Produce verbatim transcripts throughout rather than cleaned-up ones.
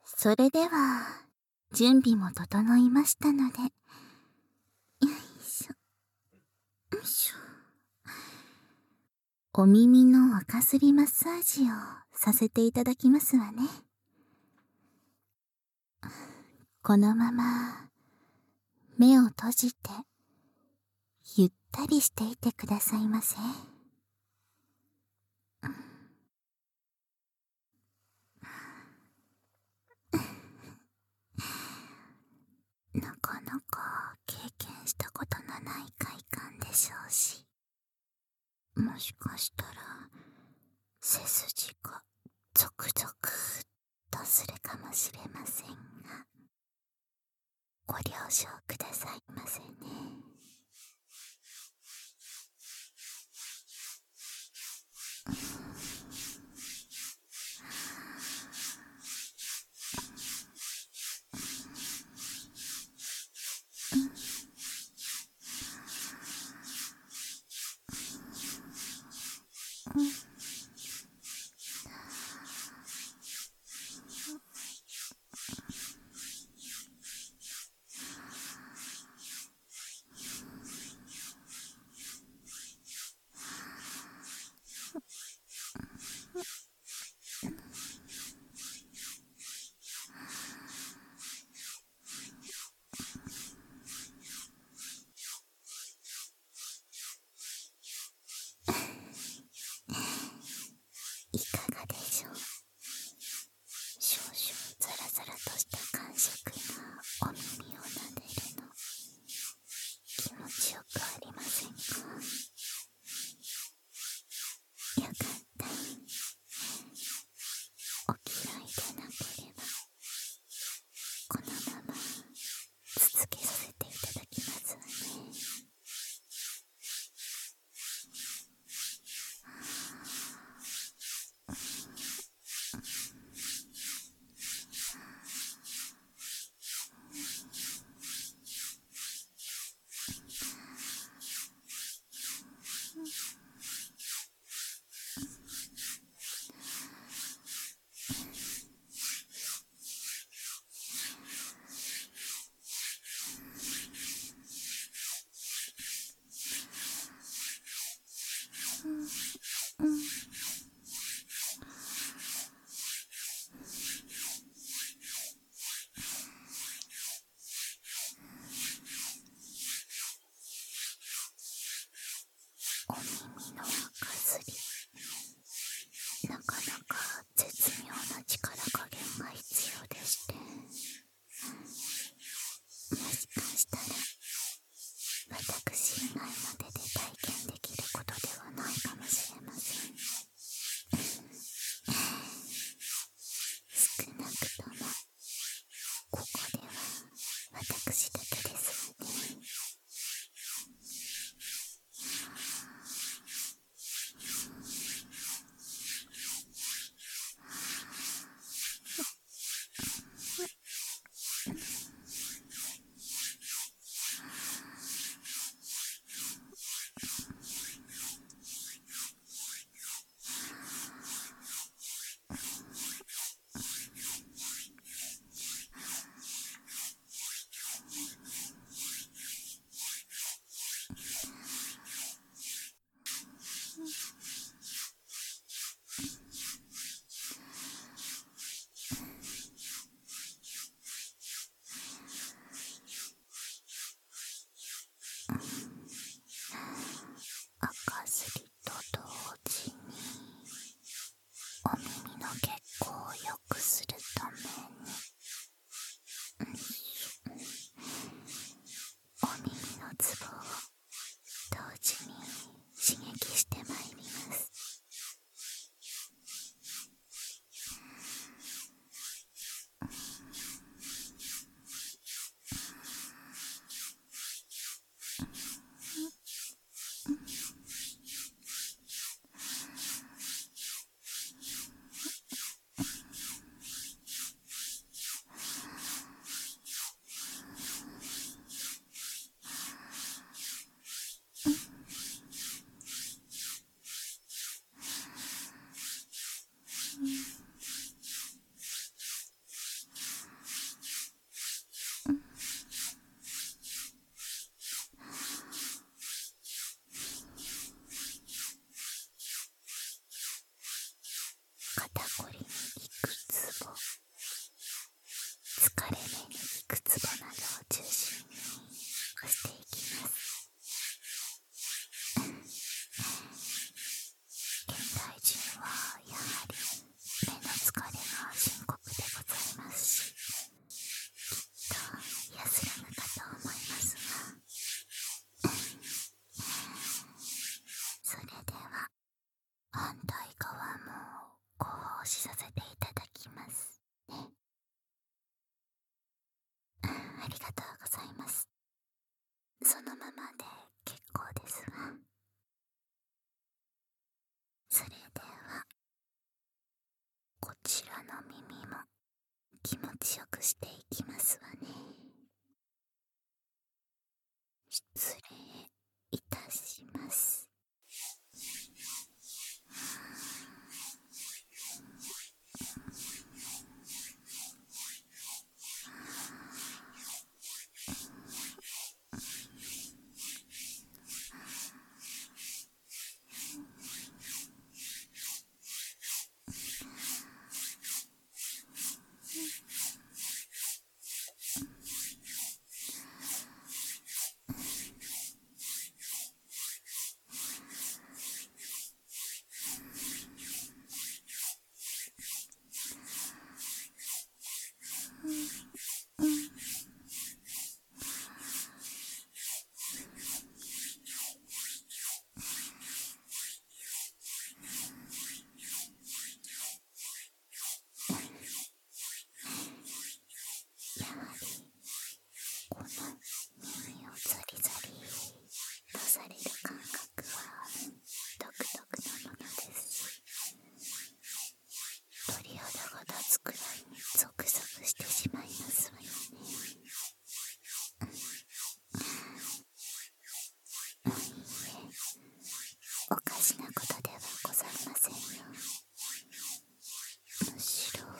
それでは、準備も整いましたので、よいしょ、よいしょ。お耳の赤すりマッサージをさせていただきますわね。このまま、目を閉じて、ゆったりしていてくださいませ。なかなか経験したことのない快感でしょうし、もしかしたら背筋がゾクゾクとするかもしれませんが、ご了承くださいませね。いかがでしょう。少々ザラザラとした感触がお耳を撫でるの気持ちよくありませんか。よかった。お嫌いでなければこのまま続けさせていただきますわね。 ありがとうございます。そのままで結構ですわ。それでは、こちらの耳も気持ちよくしていきますわね。失礼いたします。やはりこの耳をザリザリとされる感覚は独特なものですし、鳥肌が立つくらいにゾクゾクしてしまいますわよね。もういいえ、おかしなことではございませんよ。むしろ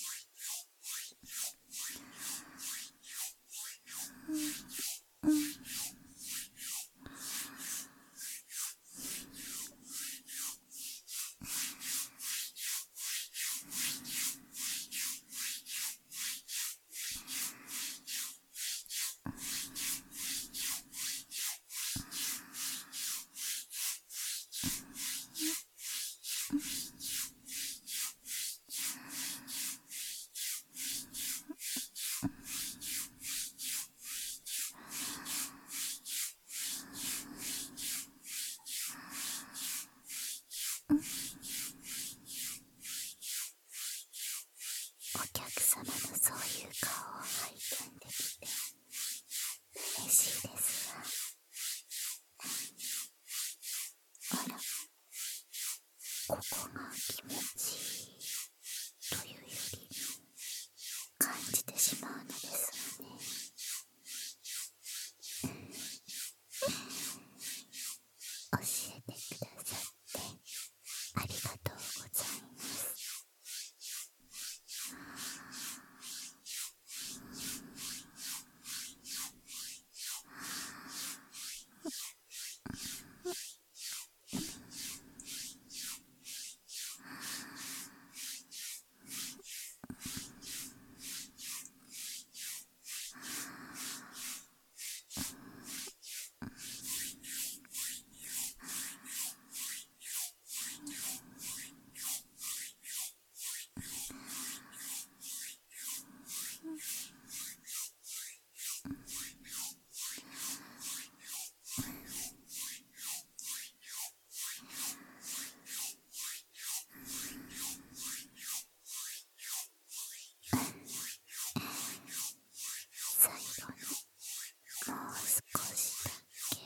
お客様のそういう顔を拝見できて嬉しいですわ。あら、ここが気持ちいいというより感じてしまうのですわね。教えてくださってありがとうございます。最後のもう少しだけ。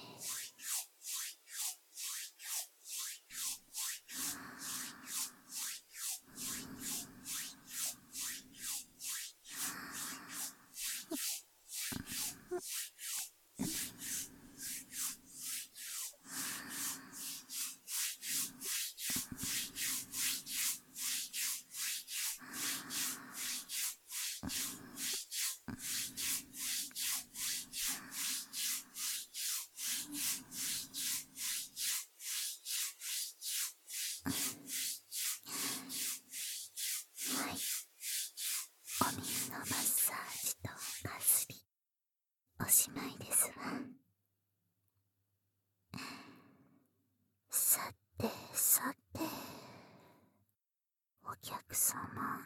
はい、お耳のマッサージとかすりおしまいですわ。さてさて、お客様、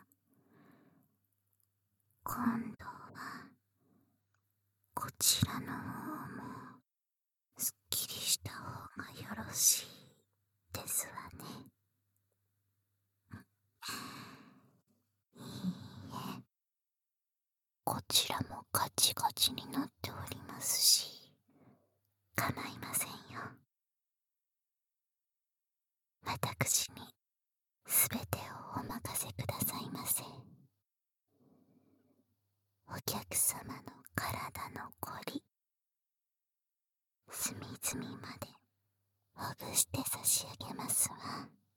今度はこちらの方もすっきりした方がよろしいですわね。いいえ、 こちらもガチガチになっておりますし、構いませんよ。私にすべてをお任せくださいませ。お客様の体のこり、隅々までほぐして差し上げますわ。